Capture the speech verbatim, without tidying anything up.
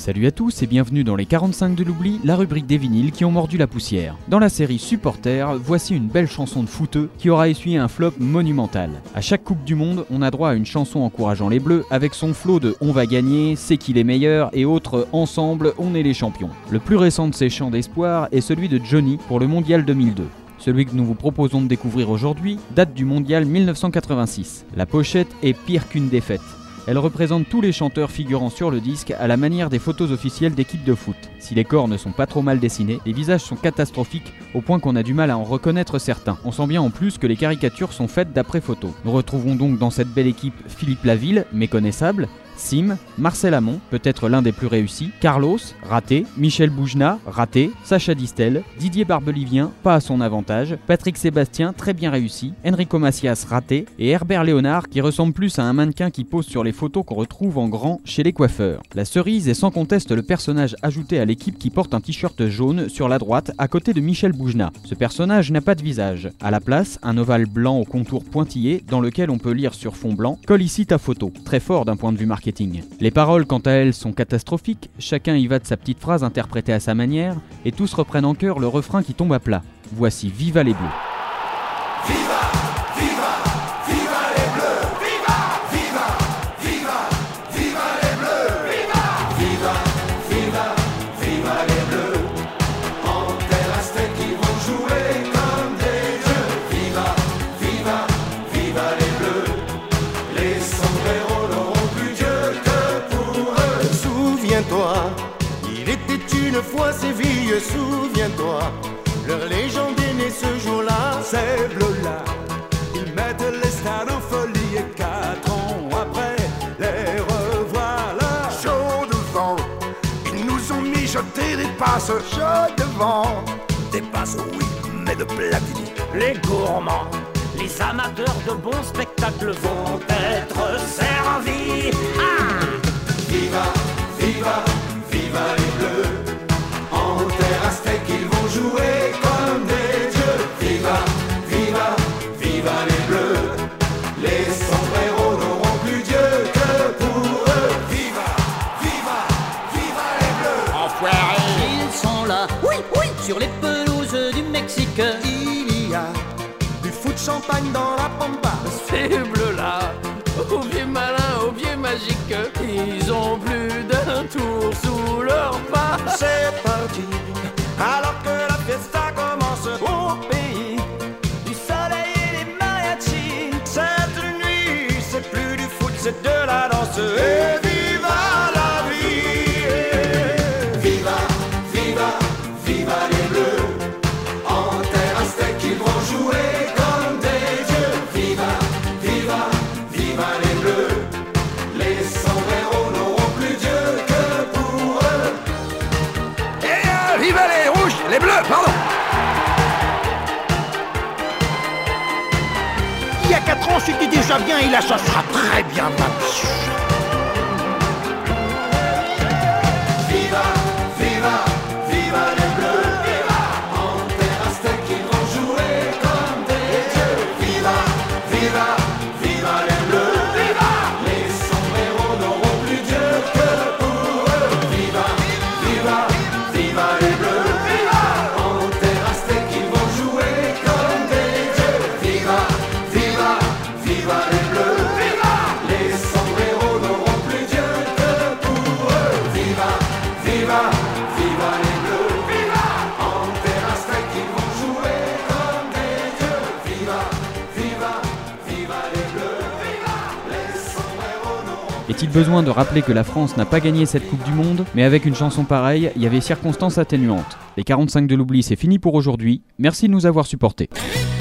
Salut à tous et bienvenue dans les quarante-cinq de l'oubli, la rubrique des vinyles qui ont mordu la poussière. Dans la série Supporters, voici une belle chanson de footeux qui aura essuyé un flop monumental. À chaque Coupe du Monde, on a droit à une chanson encourageant les Bleus avec son flot de « On va gagner »,« C'est qui les meilleurs » et autres « Ensemble, on est les champions ». Le plus récent de ces chants d'espoir est celui de Johnny pour le Mondial deux mille deux. Celui que nous vous proposons de découvrir aujourd'hui date du Mondial mille neuf cent quatre-vingt-six. La pochette est pire qu'une défaite. Elle représente tous les chanteurs figurant sur le disque à la manière des photos officielles d'équipes de foot. Si les corps ne sont pas trop mal dessinés, les visages sont catastrophiques au point qu'on a du mal à en reconnaître certains. On sent bien en plus que les caricatures sont faites d'après photos. Nous retrouvons donc dans cette belle équipe Philippe Laville, méconnaissable, Sim, Marcel Amont, peut-être l'un des plus réussis, Carlos, raté, Michel Boujna, raté, Sacha Distel, Didier Barbelivien, pas à son avantage, Patrick Sébastien, très bien réussi, Enrico Macias, raté, et Herbert Léonard qui ressemble plus à un mannequin qui pose sur les photos qu'on retrouve en grand chez les coiffeurs. La cerise est sans conteste le personnage ajouté à l'équipe qui porte un t-shirt jaune sur la droite à côté de Michel Boujna. Ce personnage n'a pas de visage. À la place, un ovale blanc au contour pointillé dans lequel on peut lire sur fond blanc « Colle ici ta photo », très fort d'un point de vue marketing. Les paroles, quant à elles, sont catastrophiques, chacun y va de sa petite phrase interprétée à sa manière, et tous reprennent en chœur le refrain qui tombe à plat. Voici Viva les Bleus. Viva, viva, viva les Bleus. Viva, viva, viva, viva les Bleus. Viva, viva, viva, viva les Bleus. En terre aztèque ils vont jouer comme des dieux. Viva, viva, viva les Bleus. Les sombreros n'auront plus Dieu que pour eux. Souviens-toi, il était une fois Séville, souviens-toi. Leur légende est née ce jour-là. Ces bleus-là, ils mettent les stades en folie. Et quatre ans après, les revoilà. Chaud devant, ils nous ont mijoté des passes. Chaud devant, Des passes, oui, mais de platine. Les gourmands, les amateurs de bons spectacles vont être servis. Ah! Viva, viva, viva les Bleus. En terre aztèque ils vont jouer comme des dieux. Viva, viva, viva les Bleus. Les sombreros n'auront plus Dieu que pour eux. Viva, viva, viva les Bleus. Enfoirés! Ils sont là, oui, oui, sur les pelouses du Mexique. il y a du foot champagne dans la pampa. Ces bleus-là, au pied malin, au pied magique, ils ont plus d'un tour sous leur pas. C'est parti, alors que la fiesta commence au pays du soleil et des mariachis. Cette nuit, c'est plus du foot, c'est de la danse. Et viva la vie! Viva, viva, viva les Bleus. En terre aztèque ils vont jouer comme des dieux. Viva, viva, viva les Bleus. Les sombreros n'auront plus Dieu que pour eux. Et euh, viva les rouges, les bleus, pardon. Il y a quatre ans, c'était déjà bien et là, ça sera très bien, ma biche. Viva, viva, viva les Bleus. Viva, en terre aztèque ils vont jouer comme des dieux. Viva, viva, viva les Bleus. Viva, les sombreros n'auront plus Dieu que pour eux. Viva, viva, viva les Bleus. Viva, en terre aztèque ils vont jouer comme des dieux. Viva, viva, viva les Bleus. Viva, les sombreros n'auront plus Dieu que pour eux. Viva, viva, viva les Bleus. Viva, en terre aztèque ils vont jouer comme des dieux. Viva, viva, viva les Bleus. Viva, les sombreros n'auront. Est-il besoin de rappeler que la France n'a pas gagné cette Coupe du Monde, mais avec une chanson pareille, il y avait circonstances atténuantes. Les quarante-cinq de l'oubli, c'est fini pour aujourd'hui. Merci de nous avoir supportés.